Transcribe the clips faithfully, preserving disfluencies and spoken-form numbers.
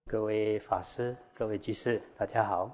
各位法师、各位居士，大家好。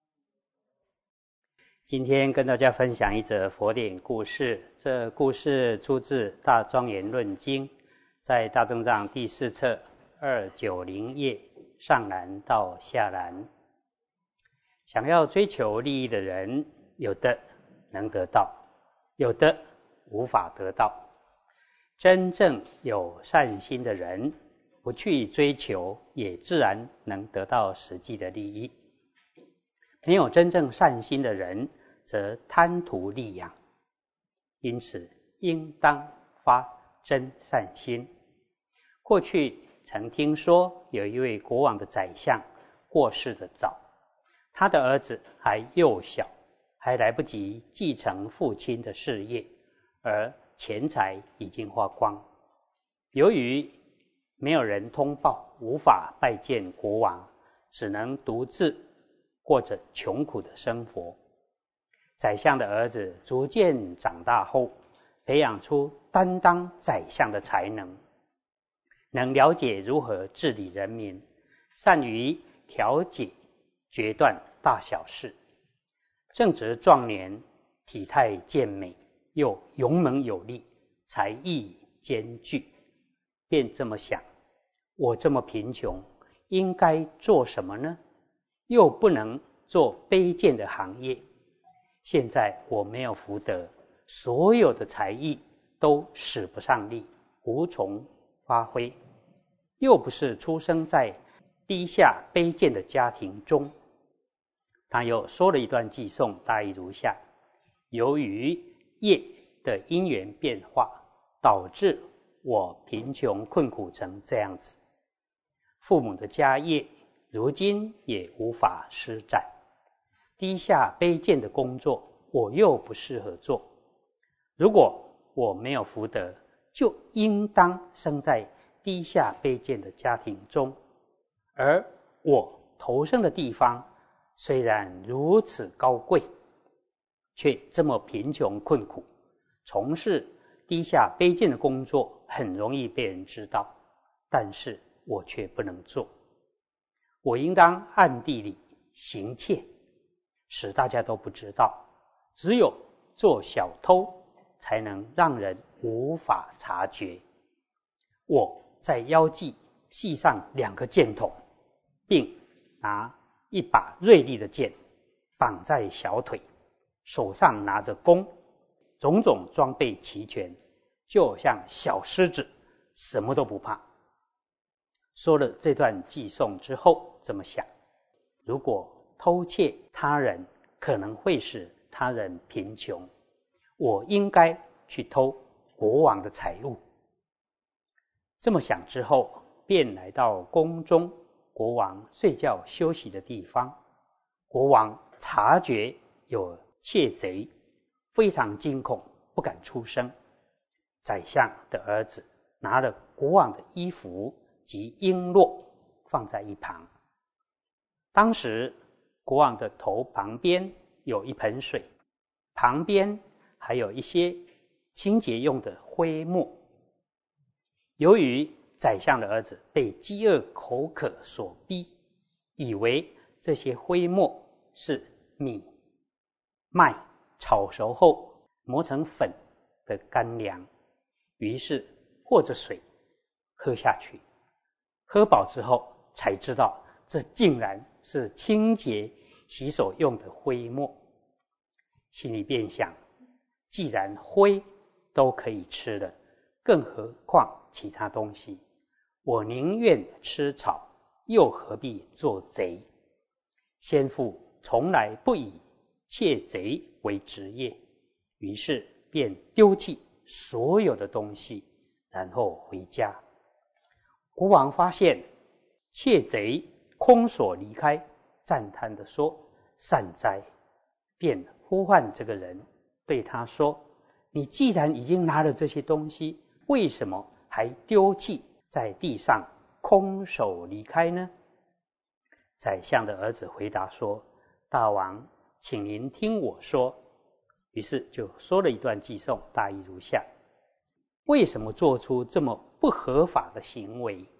今天跟大家分享一则佛典故事。这故事出自《大庄严论经》，在大正藏第四册二九零页上栏到下栏。想要追求利益的人，有的能得到，有的无法得到。真正有善心的人，不去追求，也自然能得到实际的利益。没有真正善心的人，则贪图利养，因此应当发真善心。过去曾听说有一位国王的宰相过世的早，他的儿子还幼小，还来不及继承父亲的事业，而钱财已经花光。由于没有人通报，无法拜见国王，只能独自过着穷苦的生活。宰相的儿子逐渐长大后，培养出担当宰相的才能，能了解如何治理人民，善于调解决断大小事。正值壮年，体态健美，又勇猛有力，才艺兼具，便这么想，我这么贫穷，应该做什么呢？又不能做卑贱的行业。现在我没有福德，所有的才艺都使不上力，无从发挥。又不是出生在低下卑贱的家庭中。他又说了一段偈颂，大意如下：由于业的因缘变化，导致我贫穷困苦成这样子。父母的家业如今也无法施展，低下卑贱的工作我又不适合做。如果我没有福德，就应当生在低下卑贱的家庭中，而我投生的地方虽然如此高贵，却这么贫穷困苦，从事低下卑贱的工作很容易被人知道，但是我却不能做。我应当暗地里行窃，使大家都不知道。只有做小偷，才能让人无法察觉。我在腰际系上两个箭筒，并拿一把锐利的剑绑在小腿，手上拿着弓，种种装备齐全，就像小狮子，什么都不怕。说了这段偈颂之后，这么想：如果偷窃他人可能会使他人贫穷，我应该去偷国王的财物。这么想之后，便来到宫中国王睡觉休息的地方。国王察觉有窃贼，非常惊恐，不敢出声。宰相的儿子拿了国王的衣服及璎珞放在一旁。当时国王的头旁边有一盆水，旁边还有一些清洁用的灰末。由于宰相的儿子被饥饿口渴所逼，以为这些灰末是米麦炒熟后磨成粉的干粮，于是和着水喝下去。喝饱之后才知道，这竟然是清洁洗手用的灰末。心里便想，既然灰都可以吃了，更何况其他东西？我宁愿吃草，又何必做贼？先父从来不以窃贼为职业，于是便丢弃所有的东西，然后回家。国王发现窃贼空手离开，赞叹地说：善哉！便呼唤这个人，对他说：你既然已经拿了这些东西，为什么还丢弃在地上，空手离开呢？宰相的儿子回答说：大王，请您听我说。于是就说了一段偈颂，大意如下：为什么做出这么不合法的行为？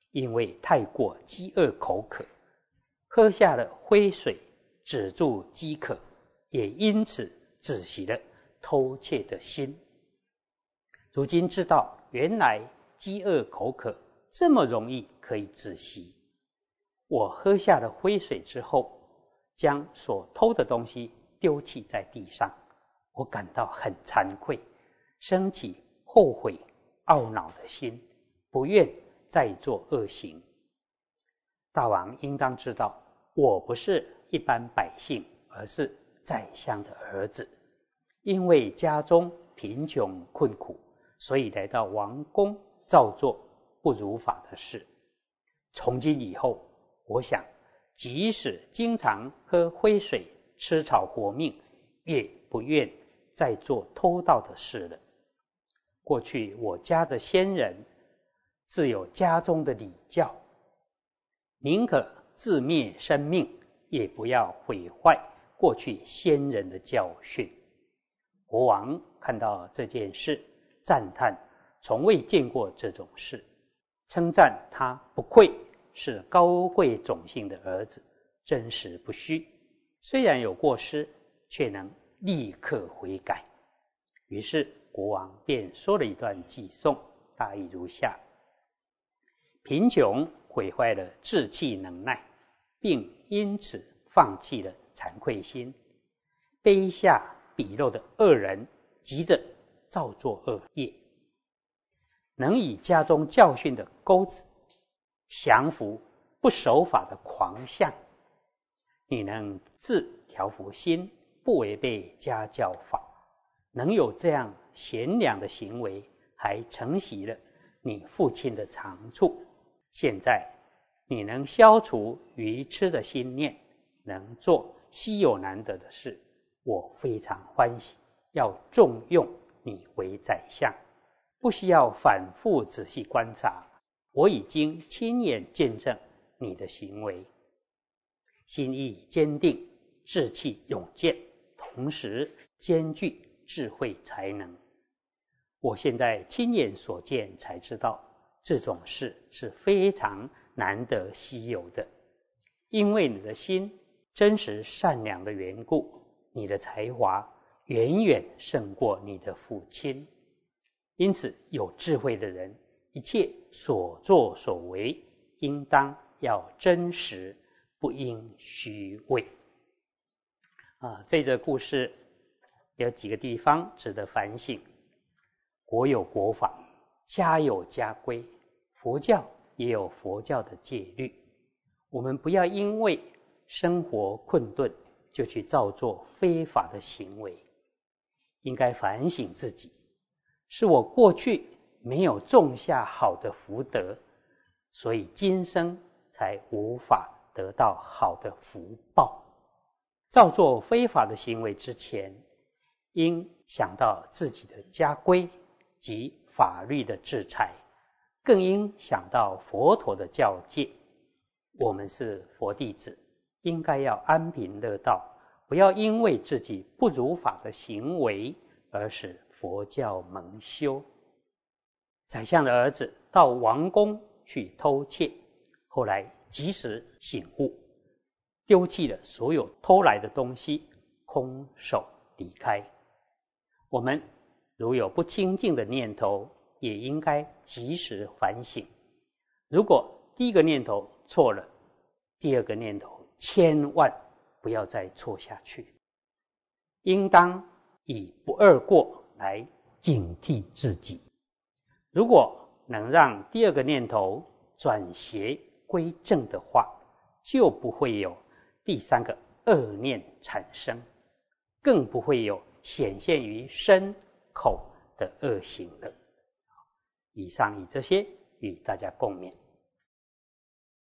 因为太过饥饿口渴，喝下了灰水止住饥渴，也因此止息了偷窃的心。如今知道原来饥饿口渴这么容易可以止息，我喝下了灰水之后，将所偷的东西丢弃在地上，我感到很惭愧，升起后悔懊恼的心，不愿再做恶行。大王应当知道，我不是一般百姓，而是宰相的儿子，因为家中贫穷困苦，所以来到王宫造作不如法的事。从今以后，我想即使经常喝灰水吃草活命，也不愿再做偷盗的事了。过去我家的先人自有家中的礼教，宁可自灭生命，也不要毁坏过去先人的教训。国王看到这件事，赞叹从未见过这种事，称赞他不愧是高贵种姓的儿子，真实不虚，虽然有过失，却能立刻悔改。于是国王便说了一段偈颂，大意如下：贫穷毁坏了志气能耐，并因此放弃了惭愧心。卑下鄙陋的恶人急着造作恶业，能以家中教训的钩子降服不守法的狂相。你能自调伏心，不违背家教法，能有这样贤良的行为，还承袭了你父亲的长处。现在你能消除愚痴的心念，能做稀有难得的事，我非常欢喜，要重用你为宰相。不需要反复仔细观察，我已经亲眼见证你的行为，心意坚定，志气勇健，同时兼具智慧才能。我现在亲眼所见，才知道这种事是非常难得稀有的。因为你的心真实善良的缘故，你的才华远远胜过你的父亲。因此有智慧的人，一切所作所为应当要真实，不应虚伪。啊，这则故事有几个地方值得反省。国有国法，家有家规，佛教也有佛教的戒律。我们不要因为生活困顿就去造作非法的行为，应该反省自己，是我过去没有种下好的福德，所以今生才无法得到好的福报。造作非法的行为之前，应想到自己的家规及法律的制裁，更应想到佛陀的教戒。我们是佛弟子，应该要安贫乐道，不要因为自己不如法的行为而使佛教蒙羞。宰相的儿子到王宫去偷窃，后来及时醒悟，丢弃了所有偷来的东西，空手离开。我们如有不清净的念头，也应该及时反省。如果第一个念头错了，第二个念头千万不要再错下去，应当以不二过来警惕自己。如果能让第二个念头转邪归正的话，就不会有第三个恶念产生，更不会有显现于身口的恶行了。以上以这些与大家共勉。